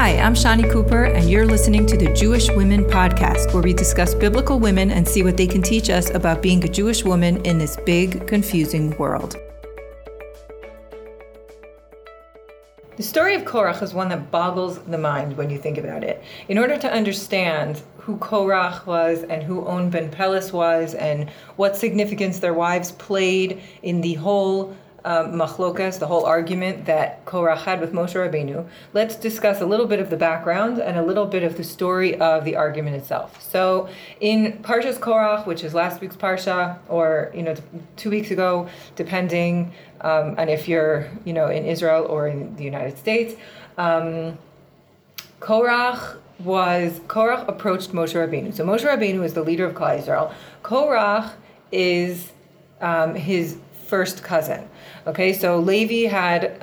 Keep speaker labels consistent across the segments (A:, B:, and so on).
A: Hi, I'm Shani Cooper, and you're listening to the Jewish Women Podcast, where we discuss biblical women and see what they can teach us about being a Jewish woman in this big, confusing world. The story of Korach is one that boggles the mind when you think about it. In order to understand who Korach was and who On ben Peles was and what significance their wives played in the whole machlokas, the whole argument that Korach had with Moshe Rabbeinu, let's discuss a little bit of the background and a little bit of the story of the argument itself. So in Parshas Korach, which is last week's Parsha, or 2 weeks ago, depending on if you're in Israel or in the United States, Korach approached Moshe Rabbeinu. So Moshe Rabbeinu is the leader of Klal Yisrael. Korach is his first cousin. Okay, so Levi had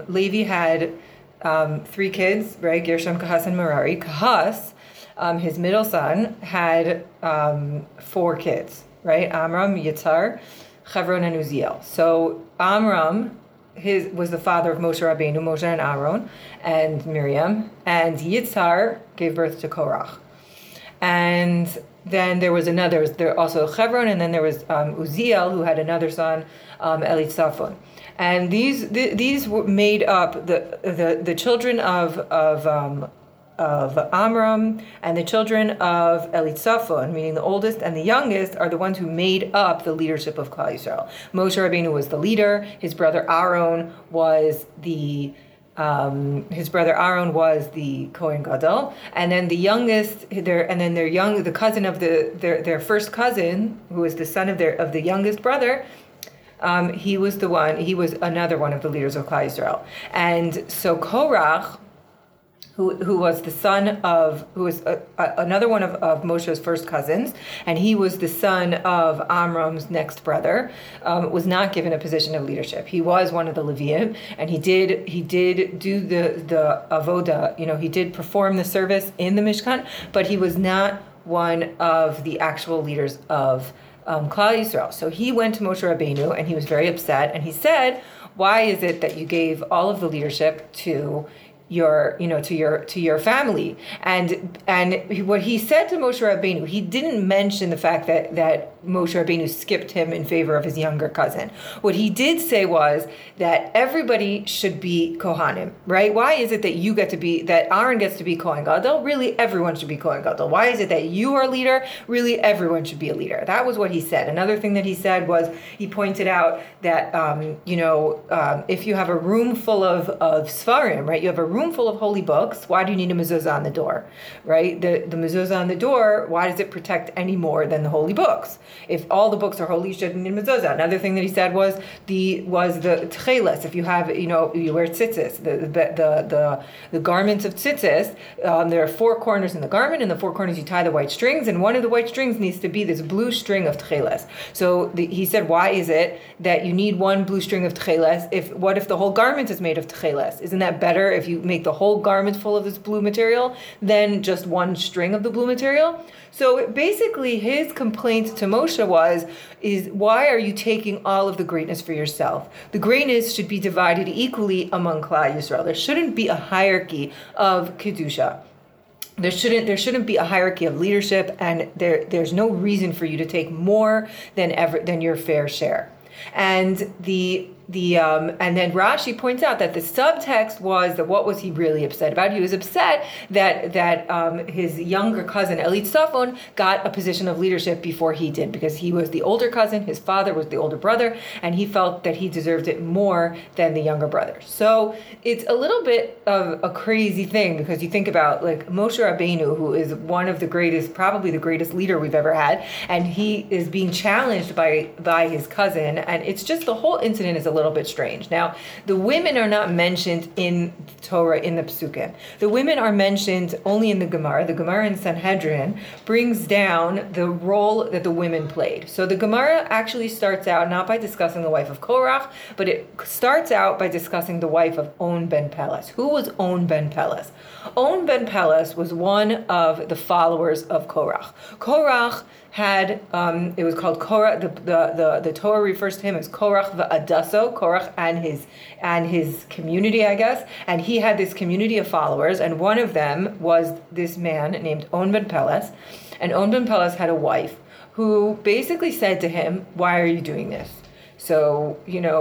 A: 3 kids, right? Gershom, Kahas, and Merari. Kahas, his middle son, had 4 kids, right? Amram, Yitzhar, Chevron, and Uziel. So Amram was the father of Moshe Rabbeinu, Moshe and Aaron, and Miriam, and Yitzhar gave birth to Korach. And then there was also Chevron, and then there was Uziel, who had another son, Elitzaphan. And these were made up the children of Amram and the children of Elitzaphan, meaning the oldest and the youngest, are the ones who made up the leadership of Klal Yisrael. Moshe Rabbeinu was the leader. His brother Aaron was the Kohen Gadol, and then the cousin of their first cousin, who was the son of the youngest brother. He was another one of the leaders of Klal Yisrael. And so Korach, who was another one of Moshe's first cousins, and he was the son of Amram's next brother, was not given a position of leadership. He was one of the Leviim, and he did do the avoda, he did perform the service in the Mishkan, but he was not one of the actual leaders of Klal Yisrael. So he went to Moshe Rabbeinu, and he was very upset, and he said, "Why is it that you gave all of the leadership to your family?" And what he said to Moshe Rabbeinu, he didn't mention the fact that Moshe Rabbeinu skipped him in favor of his younger cousin. What he did say was that everybody should be Kohanim, right? Why is it that that Aaron gets to be Kohen Gadol? Really, everyone should be Kohen Gadol. Why is it that you are a leader? Really, everyone should be a leader. That was what he said. Another thing that he said was, he pointed out that, if you have a room full of Sfarim, right? You have a room full of holy books. Why do you need a mezuzah on the door, right? The mezuzah on the door, why does it protect any more than the holy books? If all the books are holy, you shouldn't need a mezuzah. Another thing that he said was the tcheles. If you have, you wear tzitzis, the garments of tzitzis, there are 4 corners in the garment, and the 4 corners you tie the white strings, and one of the white strings needs to be this blue string of tcheles. So he said, why is it that you need one blue string of tcheles? What if the whole garment is made of tcheles? Isn't that better if you make the whole garment full of this blue material than just one string of the blue material? So basically his complaint to Moshe is why are you taking all of the greatness for yourself? The greatness should be divided equally among Klal Yisrael. There shouldn't be a hierarchy of Kedusha. There shouldn't be a hierarchy of leadership, and there's no reason for you to take more than your fair share. And and then Rashi points out that the subtext was that what was he really upset about? He was upset that his younger cousin Elitzaphan got a position of leadership before he did, because he was the older cousin, his father was the older brother, and he felt that he deserved it more than the younger brother. So it's a little bit of a crazy thing, because you think about like Moshe Rabbeinu, who is one of the greatest, probably the greatest leader we've ever had, and he is being challenged by his cousin, and it's just, the whole incident is a little bit strange. Now, the women are not mentioned in Torah, in the Psukim. The women are mentioned only in the Gemara. The Gemara in Sanhedrin brings down the role that the women played. So the Gemara actually starts out not by discussing the wife of Korach, but it starts out by discussing the wife of On ben Peles. Who was On ben Peles? On ben Peles was one of the followers of Korach. Korach had, it was called Korach. The Torah refers to him as Korach v'Adaso, Korach and his community, I guess. And he had this community of followers, and one of them was this man named On ben Peles. And On ben Peles had a wife who basically said to him, "Why are you doing this?" So,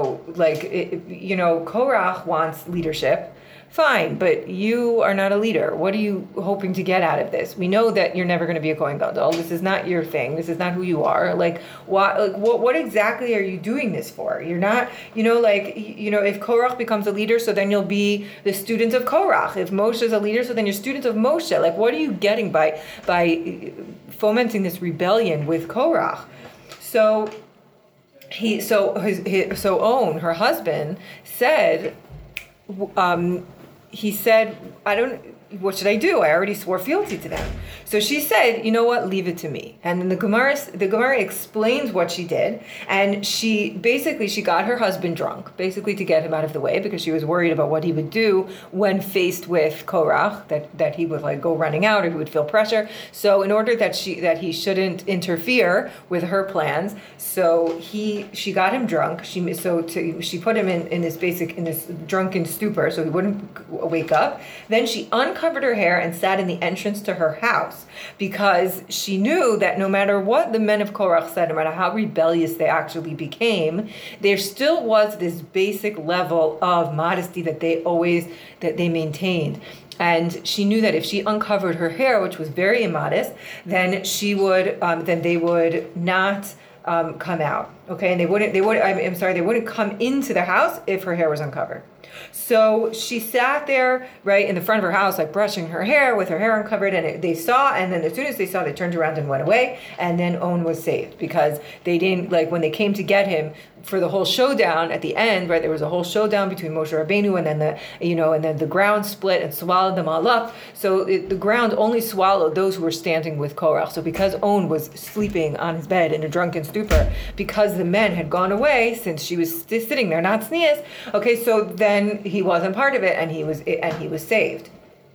A: Korach wants leadership. Fine, but you are not a leader. What are you hoping to get out of this? We know that you're never going to be a Kohen Gadol. This is not your thing. This is not who you are. What exactly are you doing this for? You're not, if Korach becomes a leader, so then you'll be the student of Korach. If Moshe is a leader, so then you're student of Moshe. What are you getting by fomenting this rebellion with Korach? So On, her husband, said, he said, what should I do? I already swore fealty to them. So she said, you know what, leave it to me. And then the Gemara explains what she did. And she got her husband drunk, basically to get him out of the way, because she was worried about what he would do when faced with Korach, that he would go running out, or he would feel pressure. So in order that he shouldn't interfere with her plans, so she got him drunk. She put him in this drunken stupor, so he wouldn't wake up. Then she uncovered her hair and sat in the entrance to her house, because she knew that no matter what the men of Korach said, no matter how rebellious they actually became, there still was this basic level of modesty that they maintained. And she knew that if she uncovered her hair, which was very immodest, then they would not come out. Okay, and they wouldn't come into the house if her hair was uncovered. So she sat there, right, in the front of her house, brushing her hair with her hair uncovered, and they saw, and then as soon as they saw, they turned around and went away, and then On was saved, because they didn't, when they came to get him for the whole showdown at the end, right, there was a whole showdown between Moshe Rabbeinu, and then the ground split and swallowed them all up. So the ground only swallowed those who were standing with Korach. So because On was sleeping on his bed in a drunken stupor, because the men had gone away, since she was sitting there, not sneeze, okay, so then he wasn't part of it, and he was saved.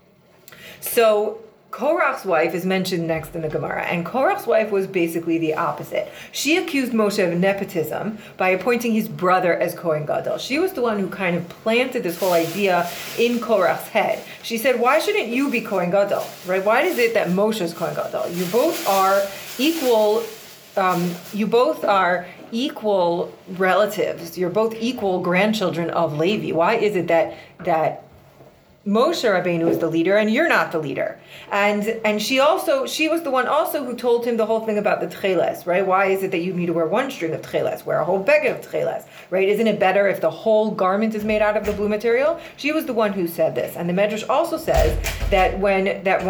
A: So Korach's wife is mentioned next in the Gemara, and Korach's wife was basically the opposite. She accused Moshe of nepotism by appointing his brother as Kohen Gadol. She was the one who kind of planted this whole idea in Korach's head. She said, "Why shouldn't you be Kohen Gadol? Right? Why is it that Moshe is Kohen Gadol? You both are equal. You both are equal relatives. You're both equal grandchildren of Levi. Why is it that Moshe Rabbeinu is the leader and you're not the leader?" And she was the one also who told him the whole thing about the tcheles, right? Why is it that you need to wear one string of tcheles, wear a whole bag of tcheles, right? Isn't it better if the whole garment is made out of the blue material? She was the one who said this. And the Medrash also says that when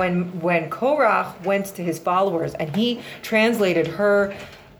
A: Korach went to his followers and he translated her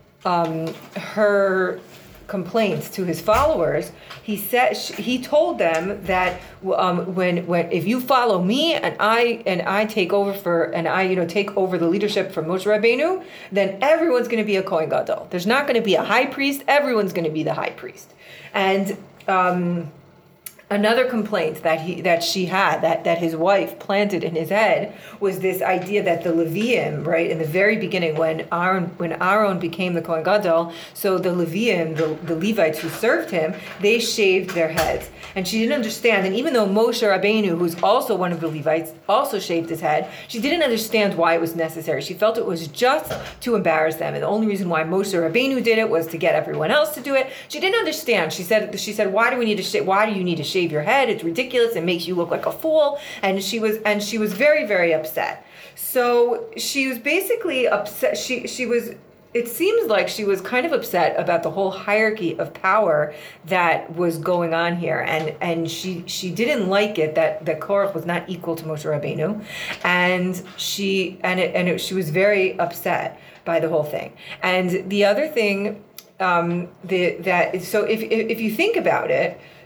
A: complaints to his followers, he told them that when if you follow me and I take over take over the leadership from Moshe Rabbeinu, then everyone's going to be a Kohen Gadol. There's not going to be a high priest. Everyone's going to be the high priest. And another complaint that she had, that his wife planted in his head, was this idea that the Leviim, right, in the very beginning when Aaron became the Kohen Gadol, so the Leviim, the Levites who served him, they shaved their heads. And she didn't understand, and even though Moshe Rabbeinu, who's also one of the Levites, also shaved his head, she didn't understand why it was necessary. She felt it was just to embarrass them, and the only reason why Moshe Rabbeinu did it was to get everyone else to do it. She didn't understand. She said, why do you need to shave your head? It's ridiculous. It makes you look like a fool. And she was very, very upset. So she was basically upset. It seems like she was kind of upset about the whole hierarchy of power that was going on here, and she didn't like it that Korach was not equal to Moshe Rabbeinu, and she was very upset by the whole thing. And the other thing, so if you think about it,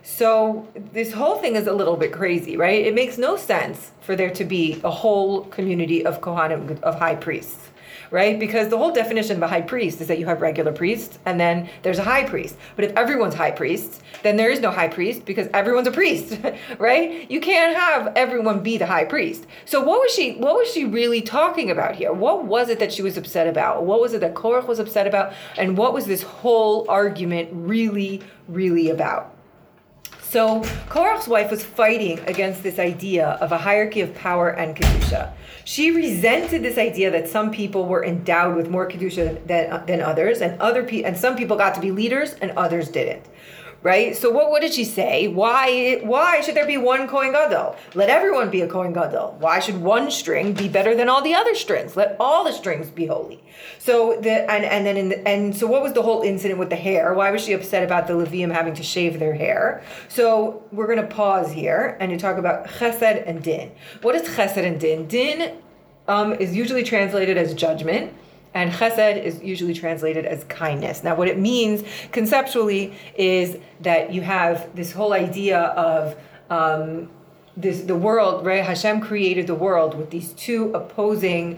A: So this whole thing is a little bit crazy, right? It makes no sense for there to be a whole community of Kohanim, of high priests, right? Because the whole definition of a high priest is that you have regular priests and then there's a high priest. But if everyone's high priests, then there is no high priest because everyone's a priest, right? You can't have everyone be the high priest. So what was she really talking about here? What was it that she was upset about? What was it that Korach was upset about? And what was this whole argument really, really about? So Korach's wife was fighting against this idea of a hierarchy of power and Kedusha. She resented this idea that some people were endowed with more Kedusha than others, and some people got to be leaders and others didn't. Right? So what did she say? Why should there be one Kohen Gadol? Let everyone be a Kohen Gadol. Why should one string be better than all the other strings? Let all the strings be holy. So so what was the whole incident with the hair? Why was she upset about the Levium having to shave their hair? So we're going to pause here and to talk about Chesed and Din. What is Chesed and Din? Din is usually translated as judgment. And chesed is usually translated as kindness. Now, what it means conceptually is that you have this whole idea of the world, right? Hashem created the world with these two opposing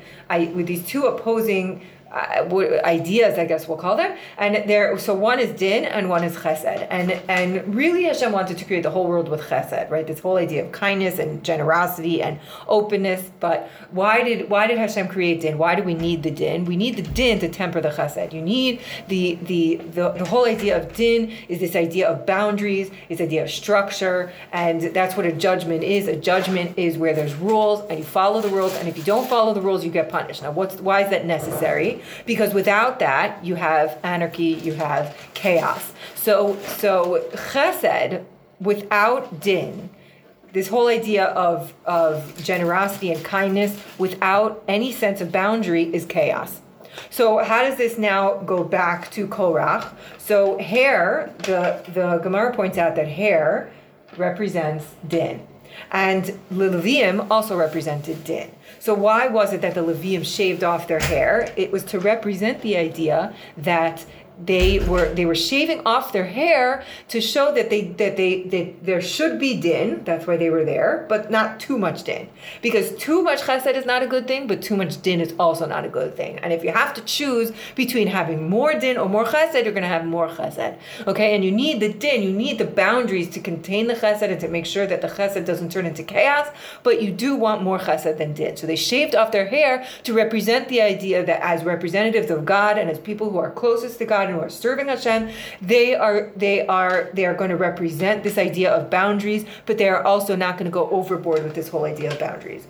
A: ideas, I guess we'll call them, so one is din and one is chesed, and really Hashem wanted to create the whole world with chesed, right? This whole idea of kindness and generosity and openness. But why did Hashem create din? Why do we need the din? We need the din to temper the chesed. You need the whole idea of din is this idea of boundaries, this idea of structure, and that's what a judgment is. A judgment is where there's rules and you follow the rules, and if you don't follow the rules, you get punished. Now, why is that necessary? Because without that, you have anarchy, you have chaos. So chesed without din, this whole idea of generosity and kindness without any sense of boundary is chaos. So how does this now go back to Korach? So hair, the Gemara points out that hair represents din. And the Levium also represented din. So why was it that the Levium shaved off their hair? It was to represent the idea that they were shaving off their hair to show that there should be din. That's why they were there, but not too much din, because too much chesed is not a good thing, but too much din is also not a good thing. And if you have to choose between having more din or more chesed, you're going to have more chesed. Okay, and you need the din, you need the boundaries to contain the chesed and to make sure that the chesed doesn't turn into chaos. But you do want more chesed than din. So they shaved off their hair to represent the idea that as representatives of God and as people who are closest to God and who are serving Hashem, they are going to represent this idea of boundaries, but they are also not going to go overboard with this whole idea of boundaries.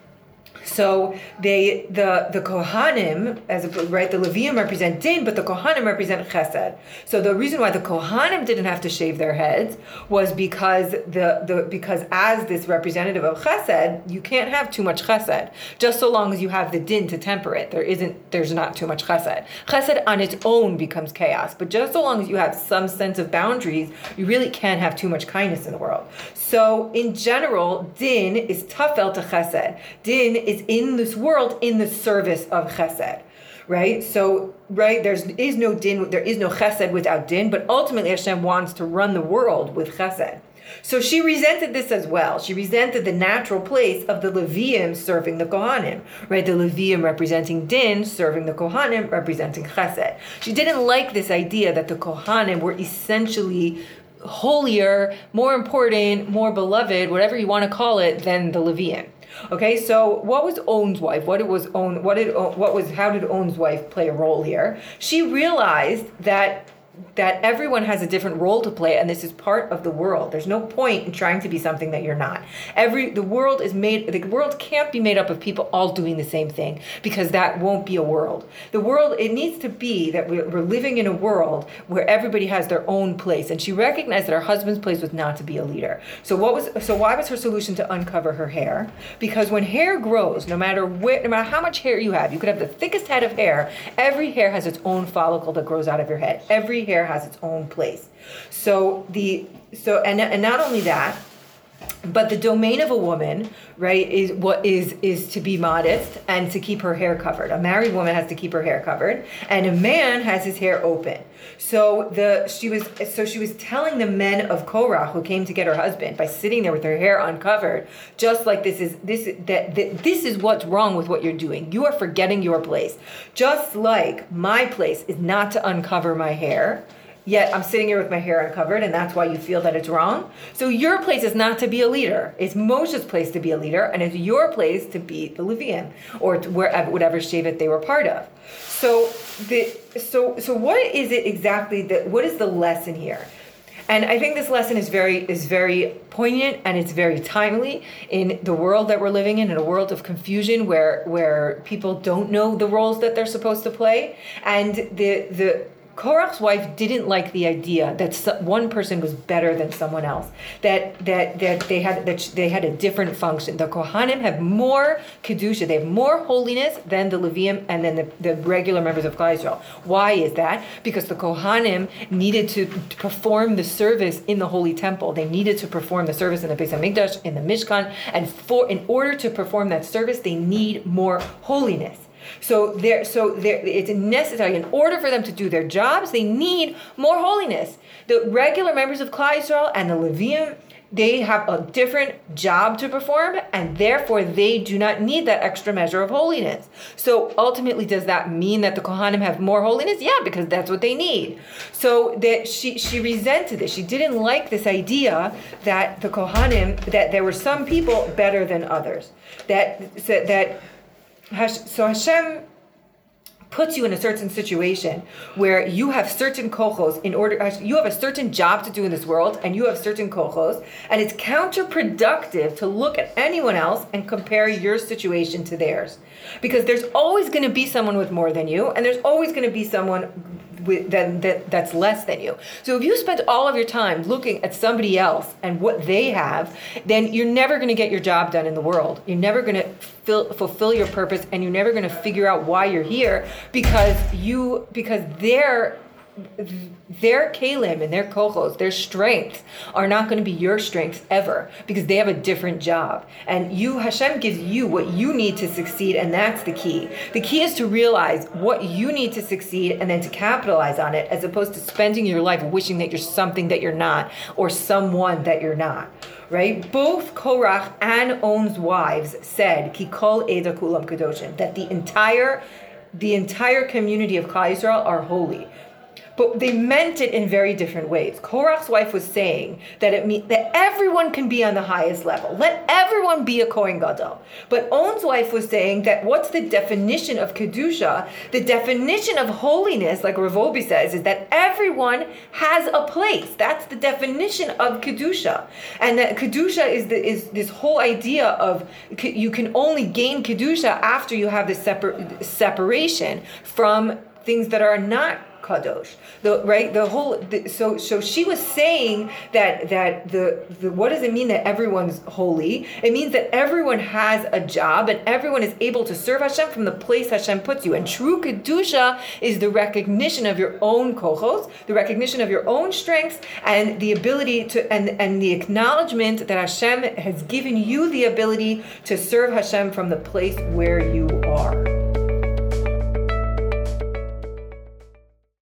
A: So the Kohanim, the Levium represent din, but the Kohanim represent chesed. So the reason why the Kohanim didn't have to shave their heads was because because as this representative of chesed, you can't have too much chesed. Just so long as you have the din to temper it, there's not too much chesed. Chesed on its own becomes chaos, but just so long as you have some sense of boundaries, you really can't have too much kindness in the world. So in general, din is tafel to chesed. Din is in this world in the service of chesed, right? So, right, there is no din, there is no chesed without din, but ultimately Hashem wants to run the world with chesed. So she resented this as well. She resented the natural place of the Levium serving the Kohanim, right? The Levium representing din, serving the Kohanim, representing chesed. She didn't like this idea that the Kohanim were essentially holier, more important, more beloved, whatever you want to call it, than the Levium. Okay, so what was On's wife? How did On's wife play a role here? She realized that everyone has a different role to play, and this is part of the world. There's no point in trying to be something that you're not. The world can't be made up of people all doing the same thing, because that won't be a world. It needs to be that we're living in a world where everybody has their own place, and she recognized that her husband's place was not to be a leader. So why was her solution to uncover her hair? Because when hair grows, no matter how much hair you have, you could have the thickest head of hair, every hair has its own follicle that grows out of your head. Every hair has its own place. And not only that, But the domain of a woman, right, is to be modest and to keep her hair covered. A married woman has to keep her hair covered, and a man has his hair open. So she was telling the men of Korach who came to get her husband by sitting there with her hair uncovered, just like this is what's wrong with what you're doing. You are forgetting your place. Just like my place is not to uncover my hair. Yet I'm sitting here with my hair uncovered, and that's why you feel that it's wrong. So your place is not to be a leader. It's Moshe's place to be a leader, and it's your place to be the Leviim, or whatever shevet they were part of. So what is it exactly what is the lesson here? And I think this lesson is very poignant, and it's very timely in the world that we're living in a world of confusion where people don't know the roles that they're supposed to play, and the Korach's wife didn't like the idea that one person was better than someone else, that they had a different function. The Kohanim have more kedusha, they have more holiness than the Leviim and then the regular members of Klal Yisrael. Why is that? Because the Kohanim needed to perform the service in the Holy Temple. They needed to perform the service in the Beis Hamikdash, in the Mishkan, and in order to perform that service, they need more holiness. So it's necessary. In order for them to do their jobs, they need more holiness. The regular members of Klal Yisrael and the Leviim, they have a different job to perform, and therefore they do not need that extra measure of holiness. So ultimately, does that mean that the Kohanim have more holiness? Yeah, because that's what they need. So that she resented this. She didn't like this idea that the Kohanim, that there were some people better than others. So Hashem puts you in a certain situation where you have certain kochos you have a certain job to do in this world, and you have certain kochos, and it's counterproductive to look at anyone else and compare your situation to theirs. Because there's always going to be someone with more than you, and there's always going to be someone that's less than you. So if you spend all of your time looking at somebody else and what they have, then you're never going to get your job done in the world. You're never going to fulfill your purpose, and you're never going to figure out why you're here, because their kalim and their kochos, their strengths are not going to be your strengths ever, because they have a different job. And Hashem gives you what you need to succeed, and that's the key. The key is to realize what you need to succeed and then to capitalize on it, as opposed to spending your life wishing that you're something that you're not, or someone that you're not. Right? Both Korach and On's wives said, Ki kol eda kulam kadoshim, that the entire community of Klal Yisrael are holy. But they meant it in very different ways. Korach's wife was saying that it means that everyone can be on the highest level. Let everyone be a Kohen Gadol. But On's wife was saying that what's the definition of Kedusha? The definition of holiness, like Rav Obi says, is that everyone has a place. That's the definition of Kedusha. And that Kedusha is this whole idea of you can only gain Kedusha after you have this separation from things that are not kadosh. So she was saying that what does it mean that everyone's holy? It means that everyone has a job, and everyone is able to serve Hashem from the place Hashem puts you. And true kedusha is the recognition of your own kochos, the recognition of your own strengths, and the ability to and the acknowledgement that Hashem has given you the ability to serve Hashem from the place where you are.